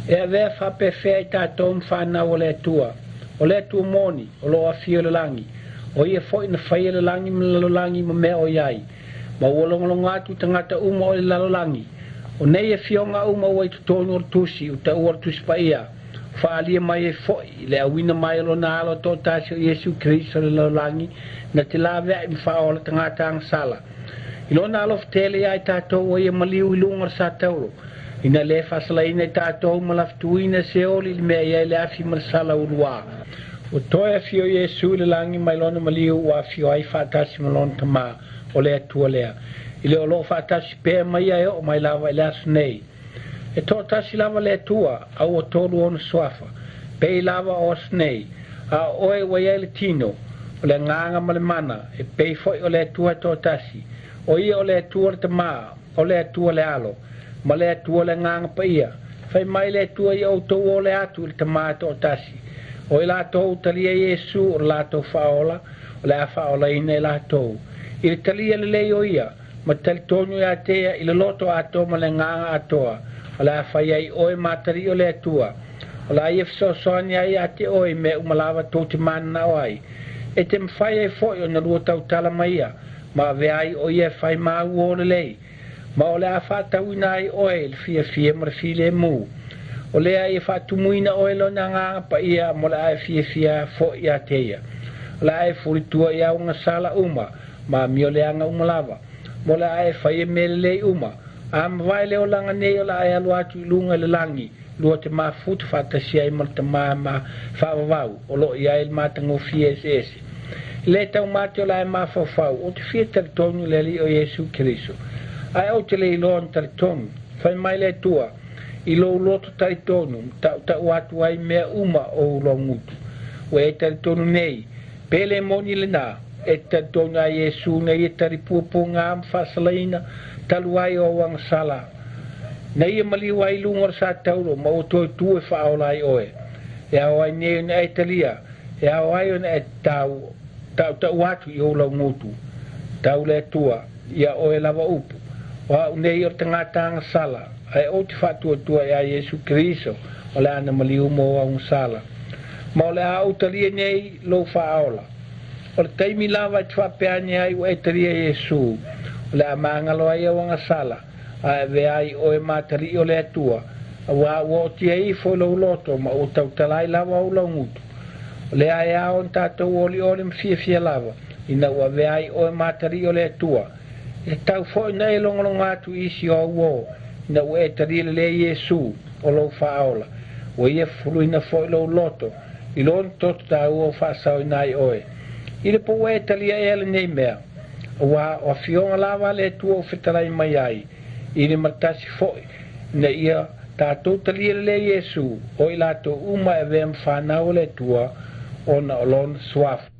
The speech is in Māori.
e ave fa pefe ta tom fa na ole tua moni o lo afio le langi o ia foi na fai le langi le langi me o yai ma wolonga tu tangata uma o le langi o nei e fionga uma o i tonu tusi o ta o tusi pa ia fa ali mai e foi le awina mai lo na lo to ta Yesu Kristo le langi na te lave im fa o le tangata ang sala ilo na lo tele ai ta to o ia maliu ilunga sa taulo ina le fasala ina ta to malaftuina se oli me ia le afi marsala urwa o toia fio Yesu le langi mai lona maliu wa fio ai fa tasi malon tama o le atua lea ile o lo fa tasi pe mai ai o mai lava ile asnei e to tasi lava le atua au o tolu ona swafa pe lava o asnei a oe wa ia le tino o le nganga male mana e pe foi o le atua to tasi o ia o le atua le tama o le atua le alo ma le atua le nganga pa ia fai mai le atua ia o to o le atu le tama to tasi o la to talia Yesu o la to faola o la faola ina la to il talia le o ia ma tal tonyo ya te il loto ato ma le nganga atoa o la fai ai o matari o le tua o la if so sonia ya te o me umalava to te manna oi e te fai ai foi o na ruota o tala maia ma ve ai o ia fai ma o le ma o la fa ta winai o il fia mar file mu o le ai fatu muina o elo nga pa ia mo la ai fia fo ia teia la ai furitua ia unha sala uma ma mio le anga uma lava mo la ai fai mele uma am vai le o langa nei o la ai alu atu lunga le langi lua te ma futu fata sia i malta ma fa vau o lo ia il mata ngo FSS le tau mate o la ai ma fa fau o te fia tonu le li o Yesu Kristo ai o te le ilon tonu fai mai le tua i lo loto taritonu ta watu ai mea uma o lo mutu o e taritonu nei pele moni le na e taritonu a Yesu nei e taripuapu ngā mfasalaina talu ai o wang sala nei e mali wai lungor sa tauro ma o toi tu e whaola ai oe e au ai nei na e talia e au ai ona e tau watu i o lo mutu tau le tua ia oe lava upu wa nei o tangata ang sala ai o te fatua tua ia Yesu Kristo o le ana maliu mo ang sala ma o le au talia nei lo faola o le taimi lava te whapeani ai o e talia Yesu o le amangalo ai o anga sala ai ve ai o e matari o le atua wa o ti ai fo lo loto ma o tau talai lava o lo ngutu o le ai a on tatou oli oli mfia lava ina wa ve ai o e matari o le atua e tau fo nei longolonga tu isi o wo na we tari le Yesu o lo faola o ia fruina fo lo loto i lon tot ta o fa sa nai oe i le po we tali ele nei mea wa o fiona lava le tu o fetarai mai ai i le matasi fo na ia ta totali le Yesu o i lato uma e vem fa na o le tua o na lon swaf